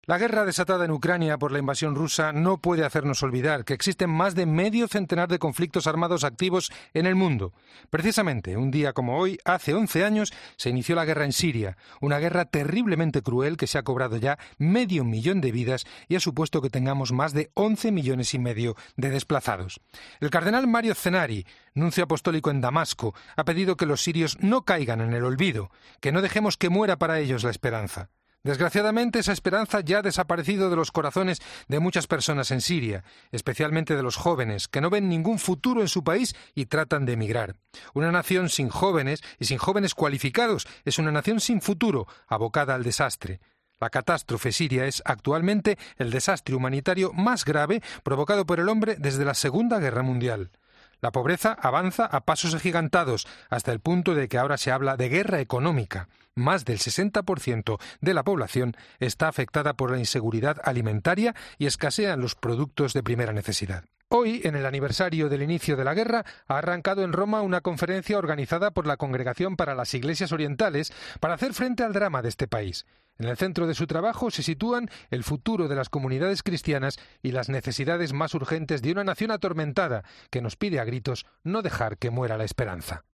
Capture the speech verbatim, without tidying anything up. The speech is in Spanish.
La guerra desatada en Ucrania por la invasión rusa no puede hacernos olvidar que existen más de medio centenar de conflictos armados activos en el mundo. Precisamente, un día como hoy, hace once años, se inició la guerra en Siria, una guerra terriblemente cruel que se ha cobrado ya medio millón de vidas y ha supuesto que tengamos más de once millones y medio de desplazados. El cardenal Mario Zenari, nuncio apostólico en Damasco, ha pedido que los sirios no caigan en el olvido, que no dejemos que muera para ellos la esperanza. Desgraciadamente, esa esperanza ya ha desaparecido de los corazones de muchas personas en Siria, especialmente de los jóvenes, que no ven ningún futuro en su país y tratan de emigrar. Una nación sin jóvenes y sin jóvenes cualificados es una nación sin futuro, abocada al desastre. La catástrofe siria es actualmente el desastre humanitario más grave provocado por el hombre desde la Segunda Guerra Mundial. La pobreza avanza a pasos agigantados, hasta el punto de que ahora se habla de guerra económica. Más del sesenta por ciento de la población está afectada por la inseguridad alimentaria y escasean los productos de primera necesidad. Hoy, en el aniversario del inicio de la guerra, ha arrancado en Roma una conferencia organizada por la Congregación para las Iglesias Orientales para hacer frente al drama de este país. En el centro de su trabajo se sitúan el futuro de las comunidades cristianas y las necesidades más urgentes de una nación atormentada que nos pide a gritos no dejar que muera la esperanza.